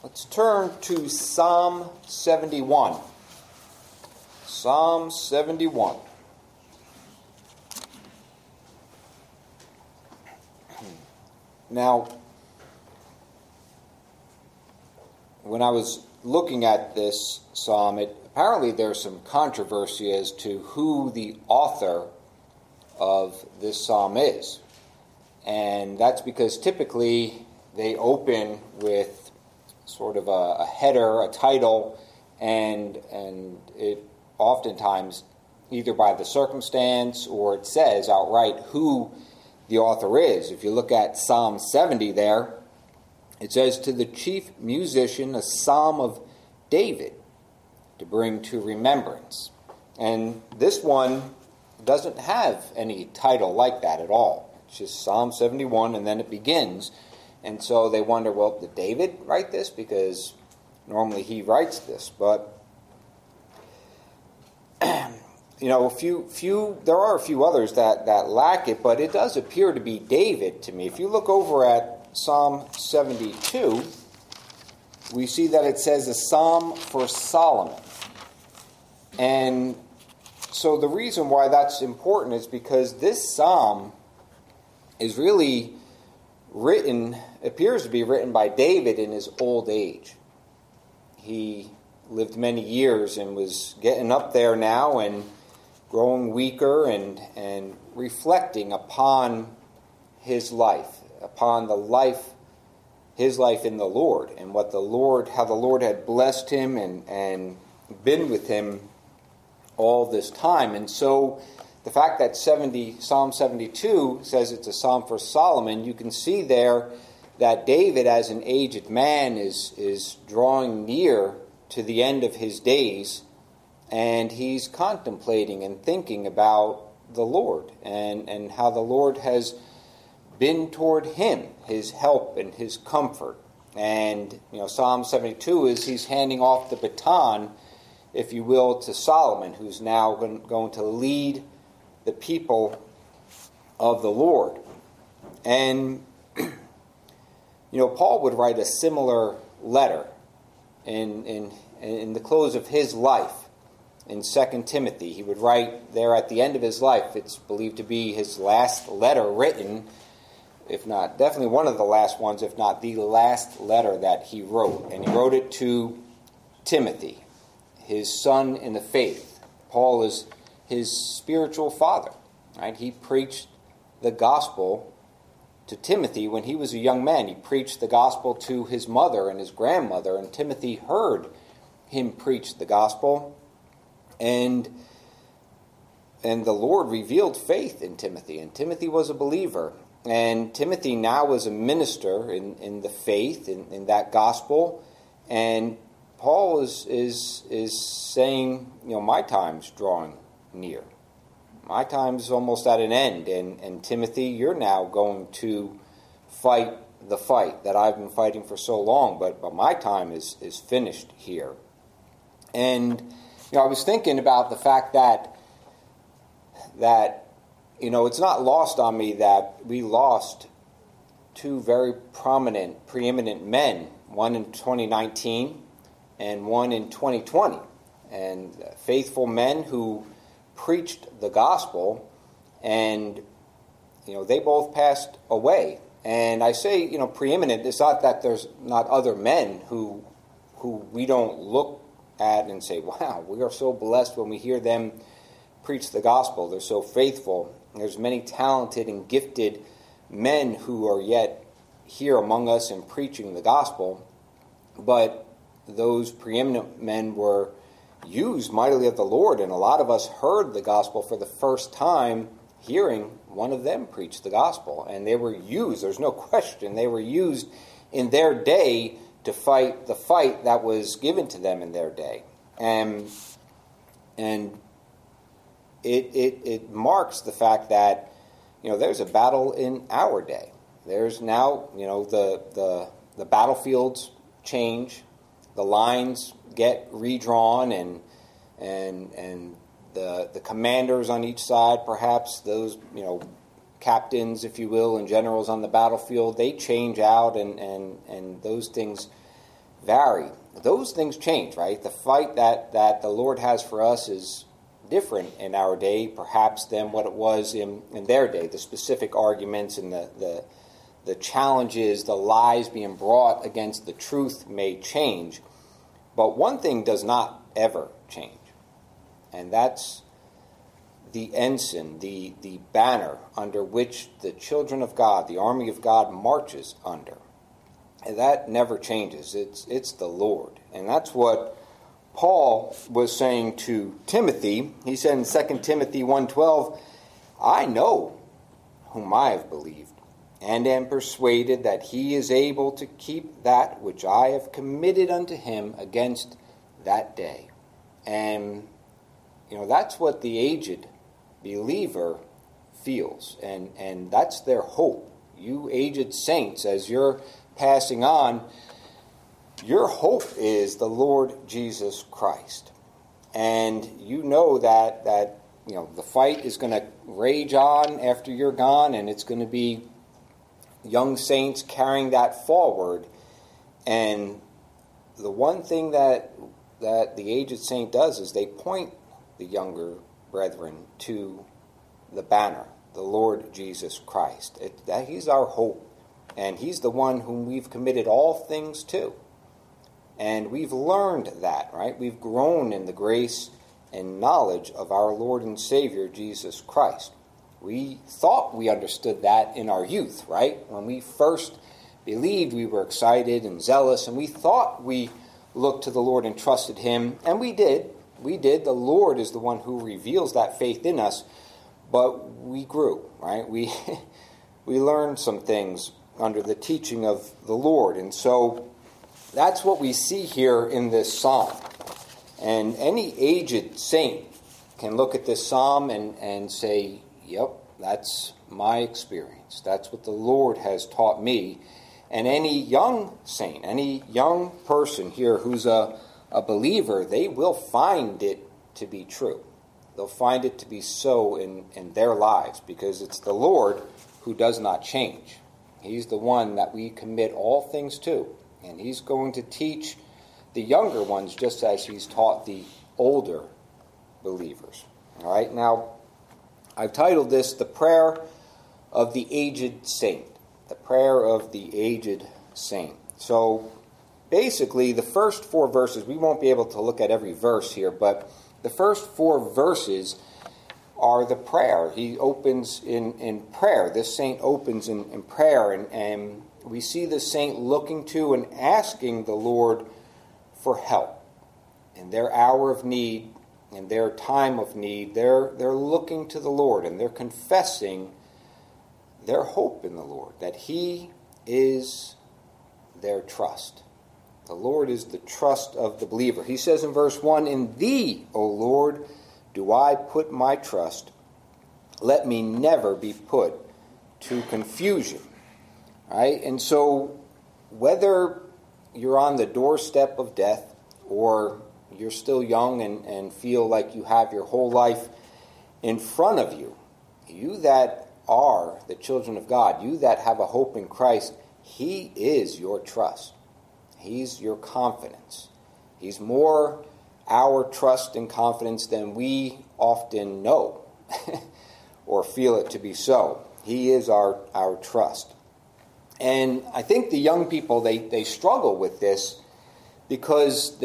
Let's turn to Psalm 71. Psalm 71. Now, when I was looking at this psalm, apparently there's some controversy as to who the author of this psalm is. And that's because typically they open with sort of a header, a title, and it oftentimes either by the circumstance or it says outright who the author is. If you look at Psalm 70 there, it says, "To the chief musician, a psalm of David to bring to remembrance." And this one doesn't have any title like that at all. It's just Psalm 71, and then it begins. And so they wonder, well, did David write this? Because normally he writes this. But, there are a few others that lack it, but it does appear to be David to me. If you look over at Psalm 72, we see that it says a psalm for Solomon. And so the reason why that's important is because this psalm is really appears to be written by David in his old age. He lived many years and was getting up there now and growing weaker and reflecting upon his life, upon his life in the Lord, and how the Lord had blessed him and been with him all this time. And so the fact that Psalm 72 says it's a psalm for Solomon, you can see there that David, as an aged man, is drawing near to the end of his days, and he's contemplating and thinking about the Lord and how the Lord has been toward him, his help and his comfort. And Psalm 72 is he's handing off the baton, if you will, to Solomon, who's now going to lead the people of the Lord. And Paul would write a similar letter in the close of his life in 2 Timothy. He would write there at the end of his life. It's believed to be his last letter written, if not, definitely one of the last ones, if not the last letter that he wrote. And he wrote it to Timothy, his son in the faith. Paul is his spiritual father, right? He preached the gospel to Timothy when he was a young man. He preached the gospel to his mother and his grandmother, and Timothy heard him preach the gospel, and the Lord revealed faith in Timothy, and Timothy was a believer. And Timothy now is a minister in the faith, in that gospel, and Paul is saying, my time's drawing near. My time's almost at an end, and Timothy, you're now going to fight the fight that I've been fighting for so long, but my time is finished here. And I was thinking about the fact that it's not lost on me that we lost two very preeminent men, one in 2019 and one in 2020, and faithful men who preached the gospel, and they both passed away. And I say preeminent, it's not that there's not other men who we don't look at and say, wow, we are so blessed when we hear them preach the gospel. They're so faithful. There's many talented and gifted men who are yet here among us and preaching the gospel, but those preeminent men were used mightily of the Lord, and a lot of us heard the gospel for the first time hearing one of them preach the gospel, and they were used, there's no question, they were used in their day to fight the fight that was given to them in their day. And it marks the fact that there's a battle in our day. There's now the battlefields change, the lines get redrawn, and the commanders on each side, perhaps those captains, if you will, and generals on the battlefield, they change out, and those things vary, those things change, right? The fight that the Lord has for us is different in our day, perhaps, than what it was in their day. The specific arguments and the challenges, the lies being brought against the truth may change. But one thing does not ever change, and that's the ensign, the banner under which the children of God, the army of God, marches under. And that never changes. It's the Lord. And that's what Paul was saying to Timothy. He said in 2 Timothy 1:12, I know whom I have believed, and am persuaded that he is able to keep that which I have committed unto him against that day. And, that's what the aged believer feels. And that's their hope. You aged saints, as you're passing on, your hope is the Lord Jesus Christ. And you know that the fight is going to rage on after you're gone, and it's going to be young saints carrying that forward. And the one thing that the aged saint does is they point the younger brethren to the banner, the Lord Jesus Christ. That He's our hope, and He's the one whom we've committed all things to. And we've learned that, right? We've grown in the grace and knowledge of our Lord and Savior, Jesus Christ. We thought we understood that in our youth, right? When we first believed, we were excited and zealous, and we thought we looked to the Lord and trusted Him, and we did. We did. The Lord is the one who reveals that faith in us, but we grew, right? We learned some things under the teaching of the Lord, and so that's what we see here in this psalm. And any aged saint can look at this psalm and say, yep, that's my experience. That's what the Lord has taught me. And any young saint, any young person here who's a believer, they will find it to be true. They'll find it to be so in their lives, because it's the Lord who does not change. He's the one that we commit all things to. And He's going to teach the younger ones just as He's taught the older believers. All right, now I've titled this The Prayer of the Aged Saint. The Prayer of the Aged Saint. So basically the first 4 verses, we won't be able to look at every verse here, but the first 4 verses are the prayer. He opens in prayer. This saint opens in prayer, and we see the saint looking to and asking the Lord for help. In their hour of need, in their time of need, they're looking to the Lord, and they're confessing their hope in the Lord, that He is their trust. The Lord is the trust of the believer. He says in verse 1, In Thee, O Lord, do I put my trust. Let me never be put to confusion. Right? And so whether you're on the doorstep of death or you're still young and feel like you have your whole life in front of you, you that are the children of God, you that have a hope in Christ, He is your trust. He's your confidence. He's more our trust and confidence than we often know or feel it to be so. He is our trust. And I think the young people, they struggle with this because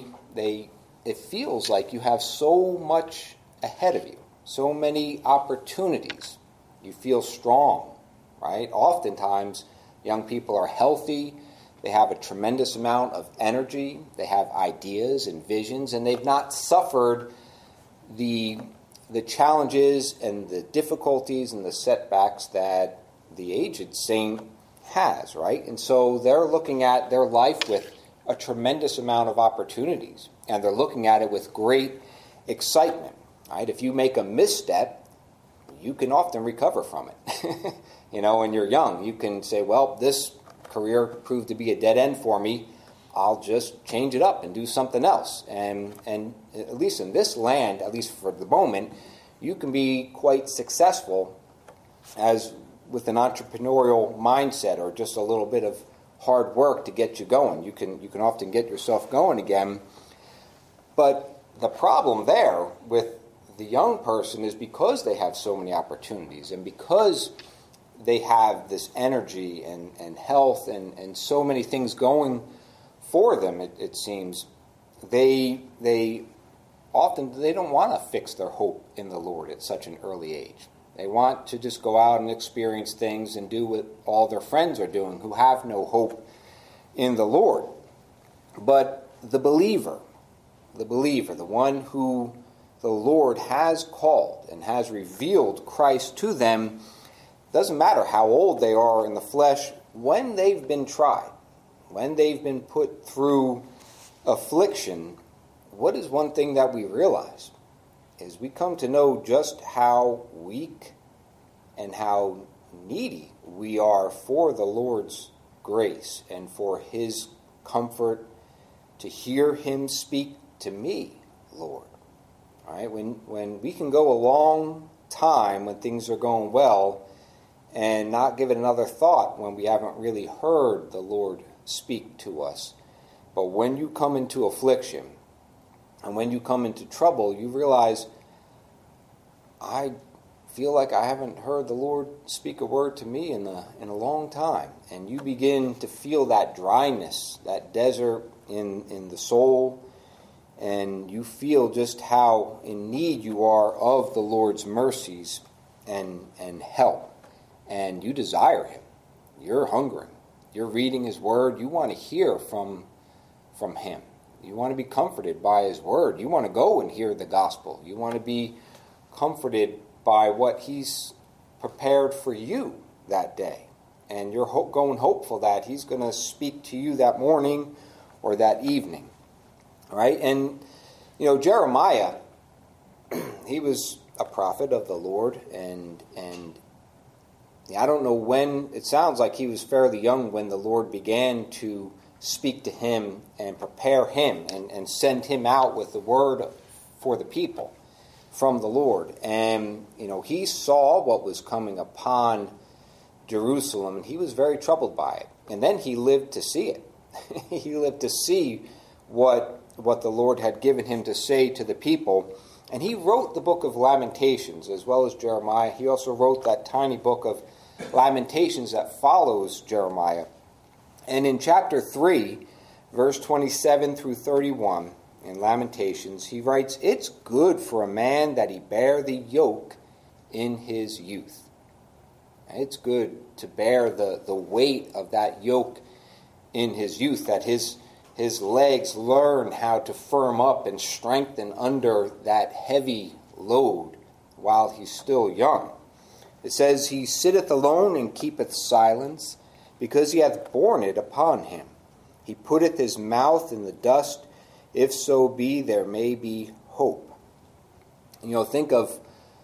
it feels like you have so much ahead of you, so many opportunities. You feel strong, right? Oftentimes, young people are healthy. They have a tremendous amount of energy. They have ideas and visions, and they've not suffered the challenges and the difficulties and the setbacks that the aged saint has, right? And so they're looking at their life with a tremendous amount of opportunities, and they're looking at it with great excitement, right? If you make a misstep, you can often recover from it. When you're young, you can say, well, this career proved to be a dead end for me. I'll just change it up and do something else. And at least in this land, at least for the moment, you can be quite successful as with an entrepreneurial mindset or just a little bit of hard work to get you going. You can often get yourself going again. But the problem there with the young person is because they have so many opportunities and because they have this energy and health and so many things going for them, it seems, they often don't want to fix their hope in the Lord at such an early age. They want to just go out and experience things and do what all their friends are doing who have no hope in the Lord. But the believer, the one who the Lord has called and has revealed Christ to them, doesn't matter how old they are in the flesh, when they've been tried, when they've been put through affliction, what is one thing that we realize? Is we come to know just how weak and how needy we are for the Lord's grace and for His comfort, to hear Him speak to me, Lord. All right? When we can go a long time when things are going well and not give it another thought when we haven't really heard the Lord speak to us. But when you come into affliction and when you come into trouble, you realize, I feel like I haven't heard the Lord speak a word to me in a long time. And you begin to feel that dryness, that desert in the soul, and you feel just how in need you are of the Lord's mercies and help. And you desire Him. You're hungering. You're reading His Word. You want to hear from Him. You want to be comforted by His Word. You want to go and hear the gospel. You want to be comforted by what He's prepared for you that day. And you're going hopeful that He's going to speak to you that morning or that evening. All right? And, Jeremiah, he was a prophet of the Lord, and I don't know when. It sounds like he was fairly young when the Lord began to speak to him and prepare him and send him out with the word for the people from the Lord. And, he saw what was coming upon Jerusalem, and he was very troubled by it. And then he lived to see it. He lived to see what the Lord had given him to say to the people. And he wrote the book of Lamentations as well as Jeremiah. He also wrote that tiny book of Lamentations that follows Jeremiah. And in chapter 3, verse 27 through 31, in Lamentations, he writes, "It's good for a man that he bear the yoke in his youth." It's good to bear the weight of that yoke in his youth, that his legs learn how to firm up and strengthen under that heavy load while he's still young. It says, "He sitteth alone and keepeth silence, because he hath borne it upon him. He putteth his mouth in the dust, if so be there may be hope." Think of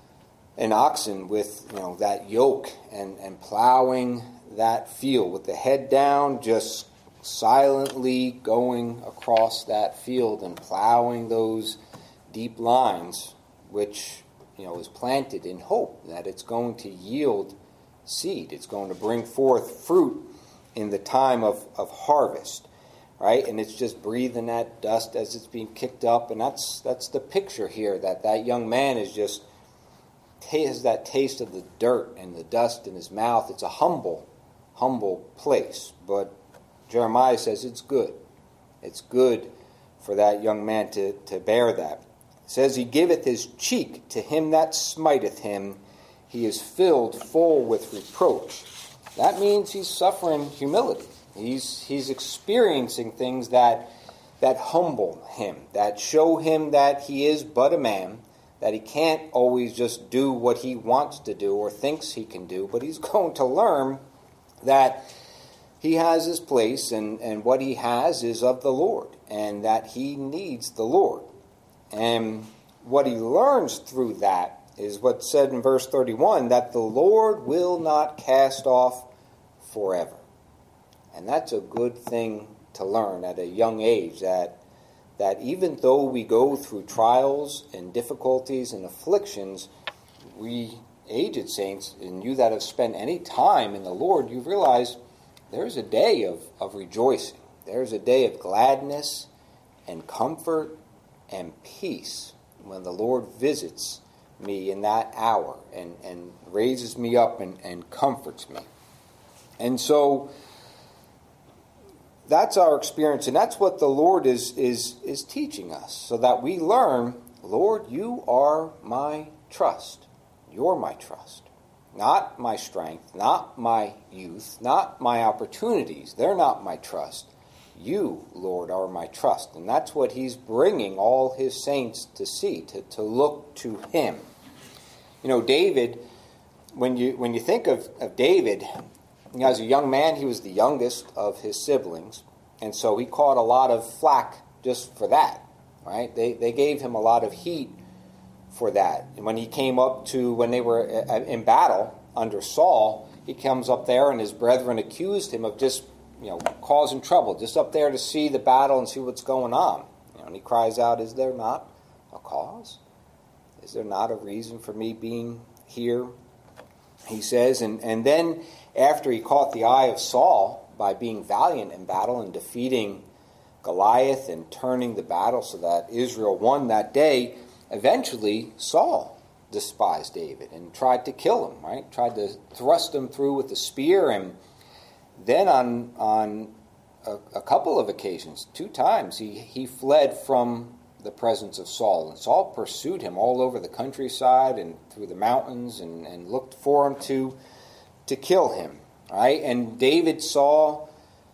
an oxen with that yoke and plowing that field with the head down, just silently going across that field and plowing those deep lines, which is planted in hope that it's going to yield seed. It's going to bring forth fruit in the time of harvest, right? And it's just breathing that dust as it's being kicked up, and that's the picture here, that young man is just has that taste of the dirt and the dust in his mouth. It's a humble place, but Jeremiah says it's good. It's good for that young man to bear that. It says, "He giveth his cheek to him that smiteth him. He is filled full with reproach." That means he's suffering humility. He's experiencing things that humble him, that show him that he is but a man, that he can't always just do what he wants to do or thinks he can do, but he's going to learn that he has his place and what he has is of the Lord, and that he needs the Lord. And what he learns through that is what's said in verse 31, that the Lord will not cast off forever. And that's a good thing to learn at a young age, that even though we go through trials and difficulties and afflictions, we aged saints, and you that have spent any time in the Lord, you realize there's a day of rejoicing. There's a day of gladness and comfort and peace when the Lord visits me in that hour and raises me up and comforts me. And so that's our experience, and that's what the Lord is teaching us, so that we learn, Lord, you are my trust. You're my trust. Not my strength, not my youth, not my opportunities. They're not my trust. You, Lord, are my trust. And that's what he's bringing all his saints to see, to look to him. You know, David, when you think of David, as a young man, he was the youngest of his siblings. And so he caught a lot of flack just for that, right? They gave him a lot of heat for that. And when he came up to, when they were in battle under Saul, he comes up there and his brethren accused him of just, causing trouble, just up there to see the battle and see what's going on. And he cries out, is there not a cause? Is there not a reason for me being here? He says, and then after he caught the eye of Saul by being valiant in battle and defeating Goliath and turning the battle so that Israel won that day, eventually Saul despised David and tried to kill him, right? Tried to thrust him through with a spear. And then on a couple of occasions, 2 times, he fled from the presence of Saul. And Saul pursued him all over the countryside and through the mountains and looked for him to kill him, right? And David saw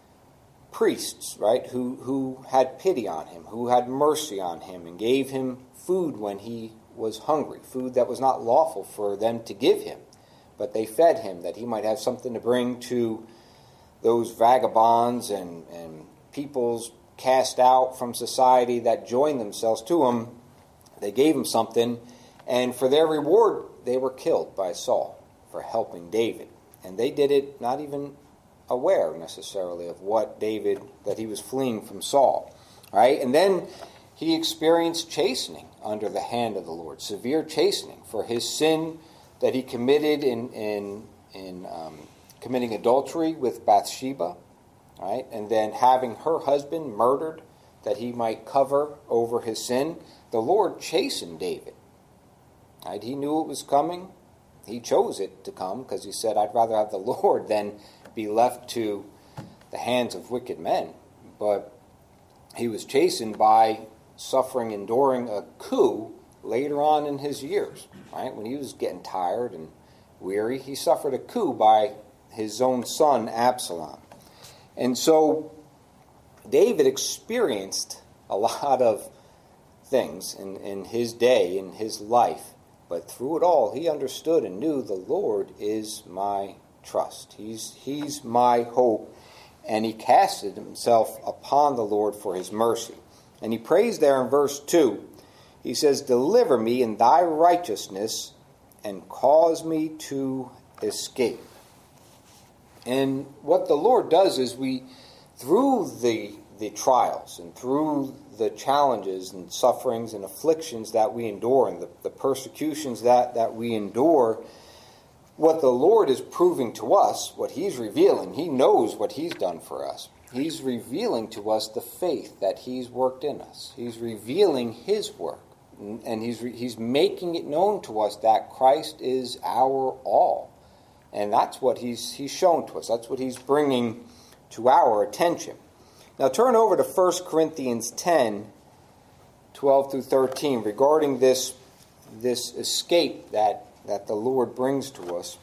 priests, right, who had pity on him, who had mercy on him and gave him food when he was hungry, food that was not lawful for them to give him, but they fed him that he might have something to bring to those vagabonds and peoples cast out from society that joined themselves to him. They gave him something, and for their reward, they were killed by Saul for helping David. And they did it not even aware necessarily of what David, that he was fleeing from Saul, right? And then he experienced chastening under the hand of the Lord, severe chastening for his sin that he committed in committing adultery with Bathsheba, right? And then having her husband murdered that he might cover over his sin. The Lord chastened David, right? He knew it was coming. He chose it to come because he said, I'd rather have the Lord than be left to the hands of wicked men. But he was chastened by suffering, enduring a coup later on in his years, right? When he was getting tired and weary, he suffered a coup by his own son, Absalom. And so David experienced a lot of things in his day, in his life. But through it all, he understood and knew the Lord is my trust. He's my hope. And he casted himself upon the Lord for his mercy. And he prays there in verse 2. He says, deliver me in thy righteousness and cause me to escape. And what the Lord does is through the trials and through the challenges and sufferings and afflictions that we endure and the persecutions that we endure, what the Lord is proving to us, what he's revealing, he knows what he's done for us. He's revealing to us the faith that he's worked in us. He's revealing his work. And he's making it known to us that Christ is our all. And that's what he's shown to us. That's what he's bringing to our attention. Now turn over to 1 Corinthians 10, 12 through 13, regarding this escape that the Lord brings to us.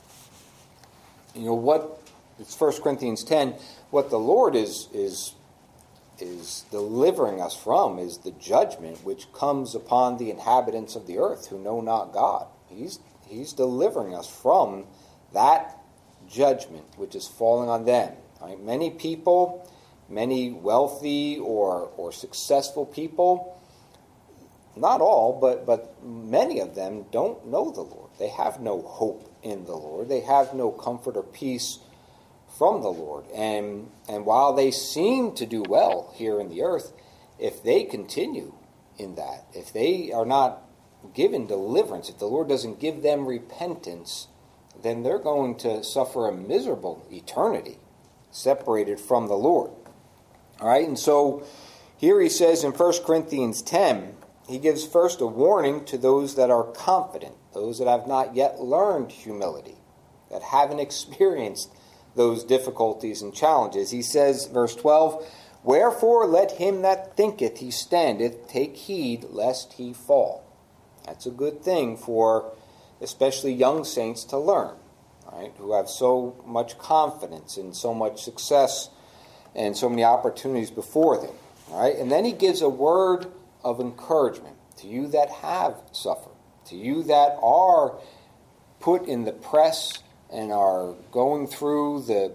It's 1 Corinthians 10, what the Lord is delivering us from is the judgment which comes upon the inhabitants of the earth who know not God. He's delivering us from that judgment which is falling on them. Right? Many people, many wealthy or successful people, not all, but many of them don't know the Lord. They have no hope in the Lord. They have no comfort or peace from the Lord. And while they seem to do well here in the earth, if they continue in that, if they are not given deliverance, if the Lord doesn't give them repentance, then they're going to suffer a miserable eternity separated from the Lord. All right, and so here he says in 1 Corinthians 10, he gives first a warning to those that are confident, those that have not yet learned humility, that haven't experienced those difficulties and challenges. He says, verse 12, "Wherefore let him that thinketh he standeth take heed lest he fall." That's a good thing for especially young saints to learn, right? Who have so much confidence and so much success and so many opportunities before them. All right? And then he gives a word of encouragement to you that have suffered, to you that are put in the press and are going through the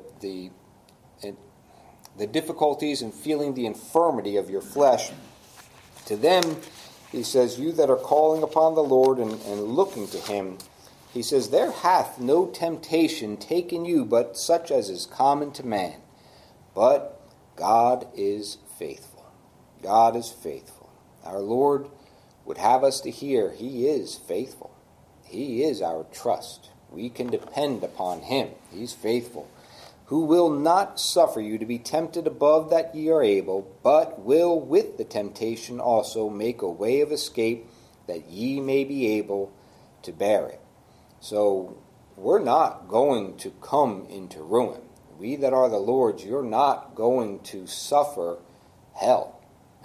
difficulties and feeling the infirmity of your flesh. To them, he says, you that are calling upon the Lord and looking to him, he says, there hath no temptation taken you but such as is common to man. But God is faithful. God is faithful. Our Lord would have us to hear he is faithful. He is our trust. We can depend upon him. He's faithful. Who will not suffer you to be tempted above that ye are able, but will with the temptation also make a way of escape, that ye may be able to bear it. So we're not going to come into ruin. We that are the Lord's, you're not going to suffer hell.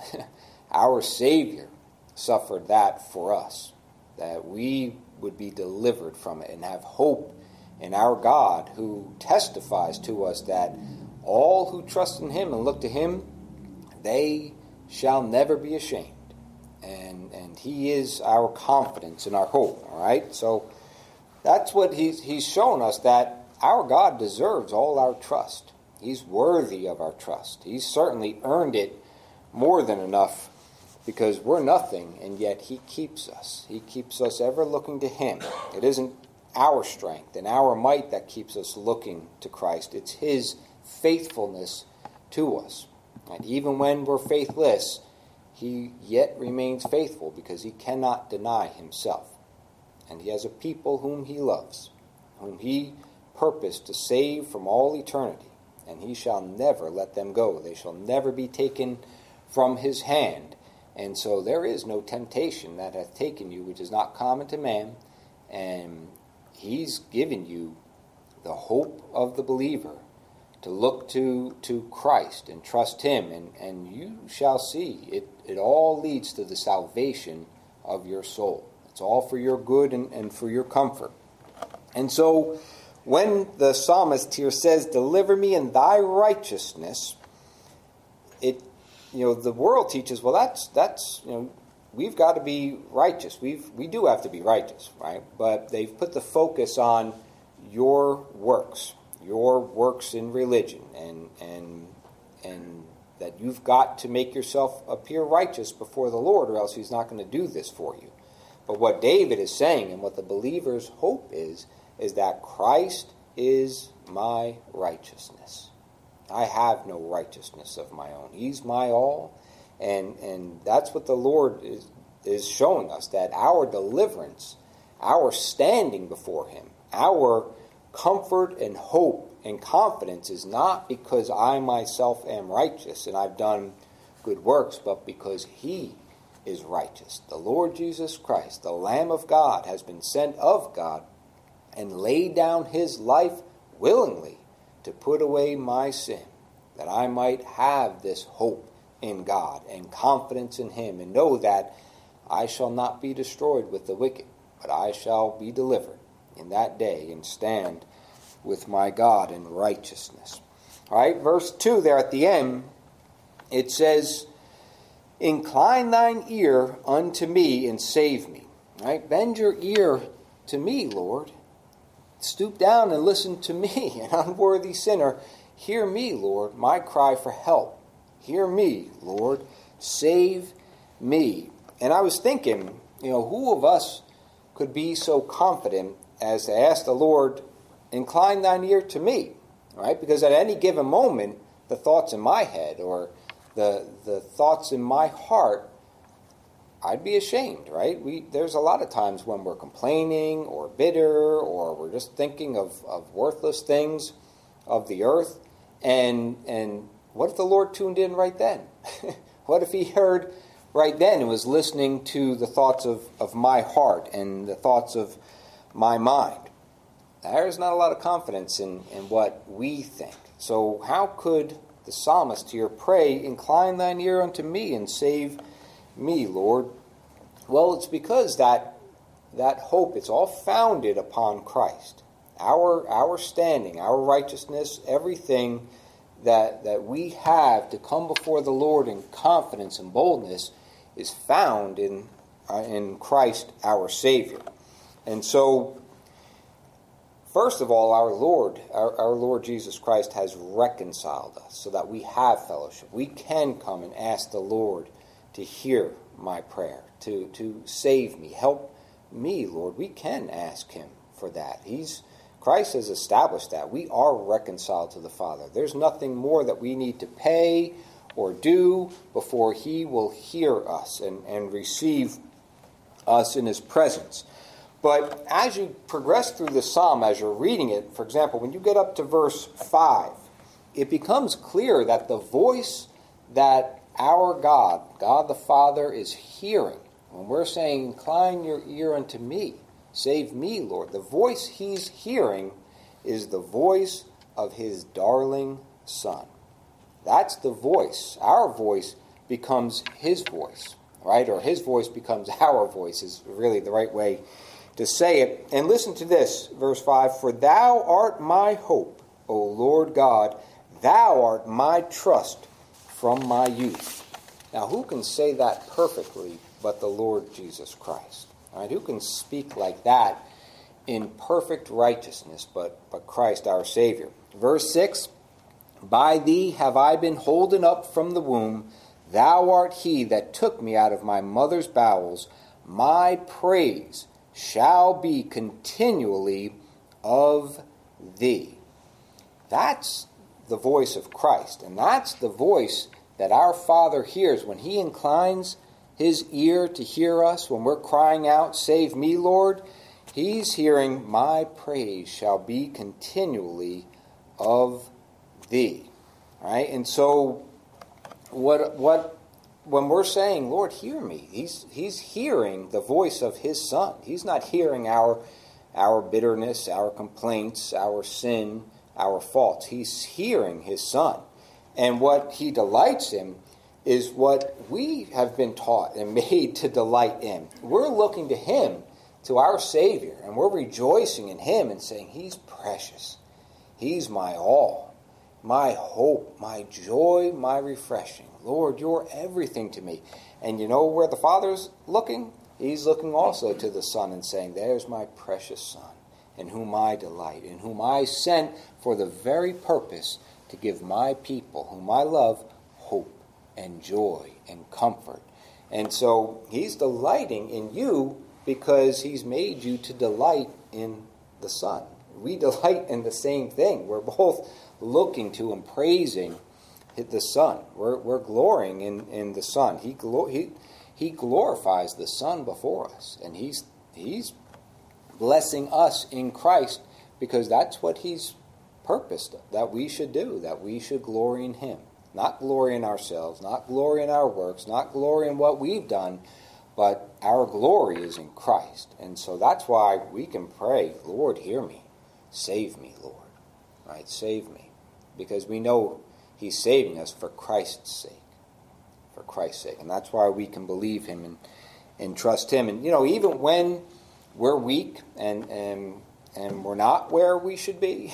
Our Savior suffered that for us, that we would be delivered from it and have hope in our God, who testifies to us that all who trust in him and look to him, they shall never be ashamed. And he is our confidence and our hope. All right? So that's what he's shown us, that our God deserves all our trust. He's worthy of our trust. He's certainly earned it more than enough, because we're nothing, and yet he keeps us. He keeps us ever looking to him. It isn't our strength and our might that keeps us looking to Christ. It's his faithfulness to us. And even when we're faithless, he yet remains faithful, because he cannot deny himself. And he has a people whom he loves, whom he purposed to save from all eternity. And he shall never let them go. They shall never be taken from his hand. And so there is no temptation that hath taken you which is not common to man. And he's given you the hope of the believer to look to Christ and trust him, and you shall see it all leads to the salvation of your soul. It's all for your good and for your comfort. And so when the psalmist here says, "Deliver me in thy righteousness," the world teaches, well, that's we've got to be righteous. We do have to be righteous, right? But they've put the focus on your works in religion, and that you've got to make yourself appear righteous before the Lord, or else he's not going to do this for you. But what David is saying, and what the believer's hope is that Christ is my righteousness. I have no righteousness of my own. He's my all. And that's what the Lord is showing us, that our deliverance, our standing before him, our comfort and hope and confidence is not because I myself am righteous and I've done good works, but because he is righteous. The Lord Jesus Christ, the Lamb of God, has been sent of God and laid down his life willingly to put away my sin, that I might have this hope in God and confidence in him, and know that I shall not be destroyed with the wicked, but I shall be delivered in that day and stand with my God in righteousness. All right, verse 2 there at the end, it says, "Incline thine ear unto me and save me." All right, bend your ear to me, Lord. Stoop down and listen to me, an unworthy sinner. Hear me, Lord, my cry for help. Hear me, Lord. Save me. And I was thinking, who of us could be so confident as to ask the Lord, incline thine ear to me, right? Because at any given moment, the thoughts in my head or the thoughts in my heart, I'd be ashamed, right? There's a lot of times when we're complaining or bitter, or we're just thinking of worthless things of the earth, And what if the Lord tuned in right then? What if he heard right then and was listening to the thoughts of my heart and the thoughts of my mind? There's not a lot of confidence in what we think. So how could the psalmist here pray, "Incline thine ear unto me and save me, Lord"? Well, it's because that hope, it's all founded upon Christ. Our standing, our righteousness, everything that we have to come before the Lord in confidence and boldness is found in Christ our Savior. And so, first of all, our Lord Jesus Christ has reconciled us so that we have fellowship. We can come and ask the Lord to hear my prayer, to save me, help me, Lord. We can ask him for that. Christ has established that. We are reconciled to the Father. There's nothing more that we need to pay or do before he will hear us and receive us in his presence. But as you progress through the psalm, as you're reading it, for example, when you get up to verse 5, it becomes clear that the voice that our God the Father, is hearing, when we're saying, "Incline your ear unto me, save me, Lord," the voice he's hearing is the voice of his darling Son. That's the voice. Our voice becomes his voice, right? Or his voice becomes our voice is really the right way to say it. And listen to this, verse 5, "For thou art my hope, O Lord God, thou art my trust from my youth." Now, who can say that perfectly but the Lord Jesus Christ? All right, who can speak like that in perfect righteousness but Christ our Savior? Verse 6, "By thee have I been holden up from the womb. Thou art he that took me out of my mother's bowels. My praise shall be continually of thee." That's the voice of Christ, and that's the voice that our Father hears when he inclines his ear to hear us, when we're crying out, "Save me, Lord." He's hearing, "My praise shall be continually of thee." Right? And so what when we're saying, "Lord, hear me," he's hearing the voice of his Son. He's not hearing our bitterness, our complaints, our sin, our faults. He's hearing his Son. And what he delights in is what we have been taught and made to delight in. We're looking to him, to our Savior, and we're rejoicing in him and saying, "He's precious. He's my all, my hope, my joy, my refreshing. Lord, you're everything to me." And you know where the Father's looking? He's looking also to the Son and saying, "There's my precious Son, in whom I delight, in whom I sent for the very purpose to give my people, whom I love, hope and joy and comfort." And so he's delighting in you because he's made you to delight in the Son. We delight in the same thing. We're both looking to and praising the Son. We're glorying in the Son. He glorifies the Son before us, and he's blessing us in Christ because that's what he's purposed that we should do, that we should glory in him. Not glory in ourselves, not glory in our works, not glory in what we've done, but our glory is in Christ. And so that's why we can pray, "Lord, hear me. Save me, Lord." Right? Save me. Because we know he's saving us for Christ's sake. For Christ's sake. And that's why we can believe him and trust him. And, even when we're weak and we're not where we should be,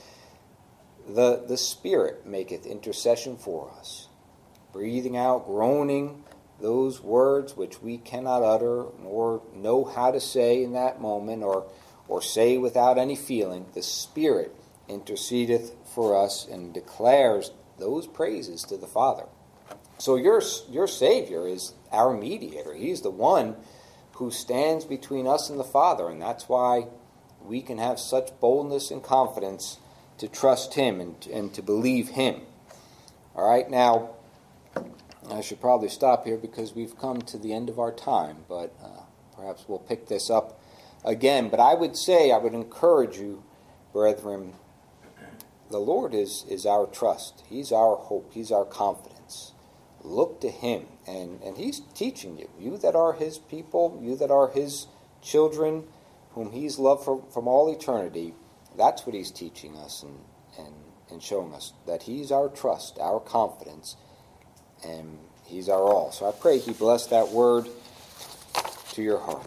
the Spirit maketh intercession for us, breathing out, groaning those words which we cannot utter nor know how to say in that moment or say without any feeling. The Spirit intercedeth for us and declares those praises to the Father. So your Savior is our mediator. He's the one who stands between us and the Father, and that's why we can have such boldness and confidence to trust him and to believe him. All right, now, I should probably stop here because we've come to the end of our time, but perhaps we'll pick this up again. But I would encourage you, brethren, the Lord is our trust. He's our hope. He's our confidence. Look to him. And he's teaching you. You that are his people, you that are his children, whom he's loved from all eternity, that's what he's teaching us and showing us, that he's our trust, our confidence, and he's our all. So I pray he bless that word to your heart.